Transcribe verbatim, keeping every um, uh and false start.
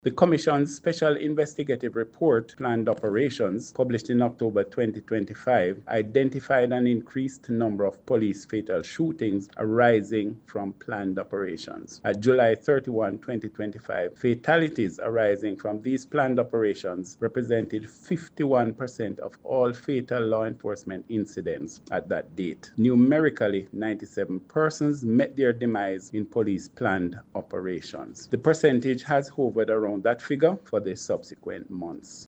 The Commission's Special Investigative Report, Planned Operations, published in October twenty twenty-five, identified an increased number of police fatal shootings arising from planned operations. At July thirty-first, twenty twenty-five, fatalities arising from these planned operations represented fifty-one percent of all fatal law enforcement incidents at that date. Numerically, ninety-seven persons met their demise in police planned operations. The percentage has hovered around that figure for the subsequent months.